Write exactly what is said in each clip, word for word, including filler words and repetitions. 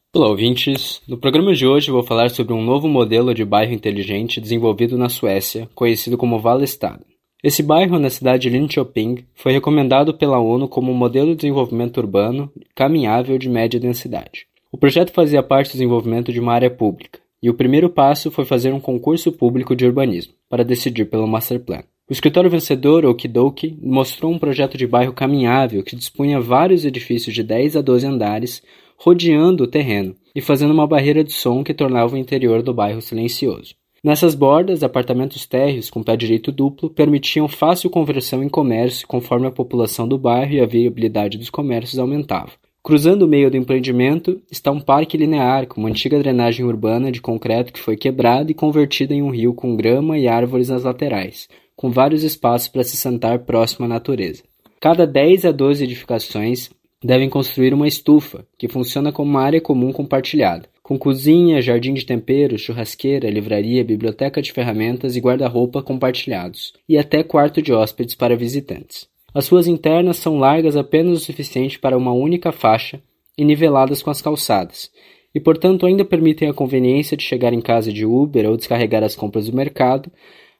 Olá, ouvintes! No programa de hoje eu vou falar sobre um novo modelo de bairro inteligente desenvolvido na Suécia, conhecido como Vallestaden. Esse bairro, na cidade de Linköping, foi recomendado pela ONU como um modelo de desenvolvimento urbano caminhável de média densidade. O projeto fazia parte do desenvolvimento de uma área pública, e o primeiro passo foi fazer um concurso público de urbanismo, para decidir pelo Master Plan. O escritório vencedor, Okidoki, mostrou um projeto de bairro caminhável que dispunha vários edifícios de dez a doze andares, rodeando o terreno e fazendo uma barreira de som que tornava o interior do bairro silencioso. Nessas bordas, apartamentos térreos com pé direito duplo permitiam fácil conversão em comércio conforme a população do bairro e a viabilidade dos comércios aumentava. Cruzando o meio do empreendimento está um parque linear com uma antiga drenagem urbana de concreto que foi quebrada e convertida em um rio com grama e árvores nas laterais, com vários espaços para se sentar próximo à natureza. Cada dez a doze edificações devem construir uma estufa, que funciona como uma área comum compartilhada, com cozinha, jardim de temperos, churrasqueira, livraria, biblioteca de ferramentas e guarda-roupa compartilhados, e até quarto de hóspedes para visitantes. As ruas internas são largas apenas o suficiente para uma única faixa e niveladas com as calçadas, e portanto ainda permitem a conveniência de chegar em casa de Uber ou descarregar as compras do mercado,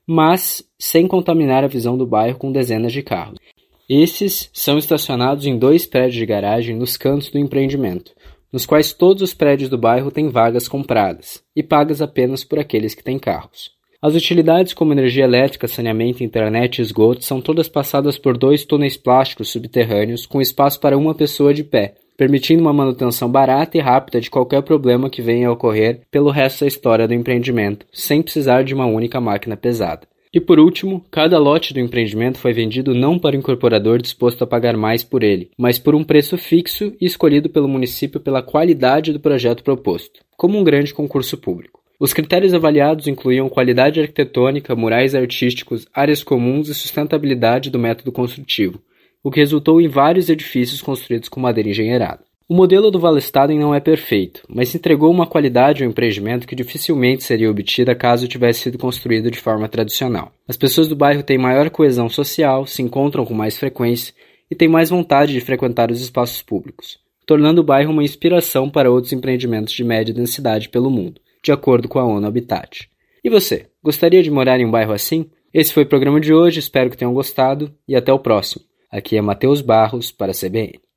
mas sem contaminar a visão do bairro com dezenas de carros. Esses são estacionados em dois prédios de garagem nos cantos do empreendimento, nos quais todos os prédios do bairro têm vagas compradas, e pagas apenas por aqueles que têm carros. As utilidades como energia elétrica, saneamento, internet e esgoto são todas passadas por dois túneis plásticos subterrâneos com espaço para uma pessoa de pé, permitindo uma manutenção barata e rápida de qualquer problema que venha a ocorrer pelo resto da história do empreendimento, sem precisar de uma única máquina pesada. E por último, cada lote do empreendimento foi vendido não para o incorporador disposto a pagar mais por ele, mas por um preço fixo e escolhido pelo município pela qualidade do projeto proposto, como um grande concurso público. Os critérios avaliados incluíam qualidade arquitetônica, murais artísticos, áreas comuns e sustentabilidade do método construtivo, o que resultou em vários edifícios construídos com madeira engenheirada. O modelo do Vallestaden não é perfeito, mas entregou uma qualidade ao empreendimento que dificilmente seria obtida caso tivesse sido construído de forma tradicional. As pessoas do bairro têm maior coesão social, se encontram com mais frequência e têm mais vontade de frequentar os espaços públicos, tornando o bairro uma inspiração para outros empreendimentos de média densidade pelo mundo, de acordo com a ONU Habitat. E você, gostaria de morar em um bairro assim? Esse foi o programa de hoje, espero que tenham gostado e até o próximo. Aqui é Matheus Barros para a C B N.